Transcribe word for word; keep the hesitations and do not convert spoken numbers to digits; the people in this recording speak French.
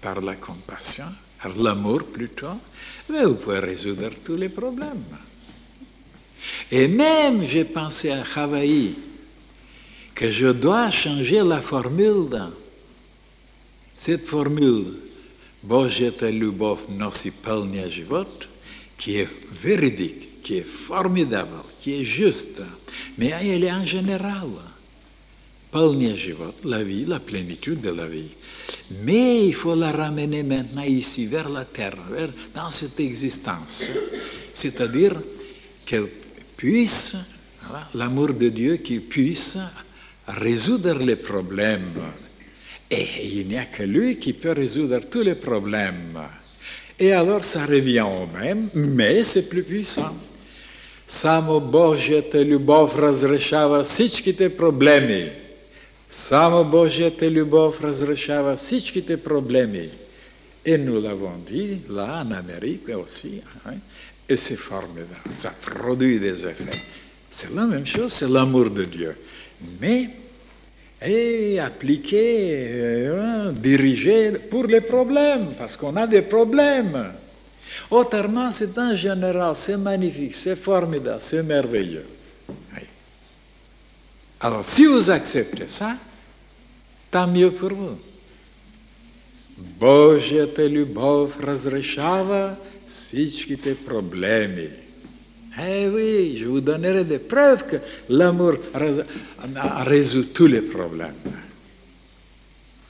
par la compassion, par l'amour plutôt, mais vous pouvez résoudre tous les problèmes. Et même, j'ai pensé à Hawaï, que je dois changer la formule. Cette formule, Božja любовь носи полный живот, qui est véridique, qui est formidable, qui est juste, mais elle est en général. Полный живот, la vie, la plénitude de la vie. Mais il faut la ramener maintenant ici, vers la terre, vers, dans cette existence. C'est-à-dire qu'elle puisse, voilà, l'amour de Dieu qui puisse résoudre les problèmes. Et il n'y a que lui qui peut résoudre tous les problèmes. Et alors ça revient au même, mais c'est plus puissant. Само Божията любов разрешава всичките проблеми. Само Божията любов разрешава всичките проблеми. Et nous l'avons dit, là, en Amérique aussi, hein, et c'est formidable, ça produit des effets. C'est la même chose, c'est l'amour de Dieu. Mais, et appliqué, euh, dirigé pour les problèmes, parce qu'on a des problèmes. Autrement, c'est en général, c'est magnifique, c'est formidable, c'est merveilleux. Oui. Alors, si vous acceptez ça, tant mieux pour vous. Божията любов разрешава всичките проблеми. Eh oui, je vous donnerai des preuves que l'amour résout tous les problèmes.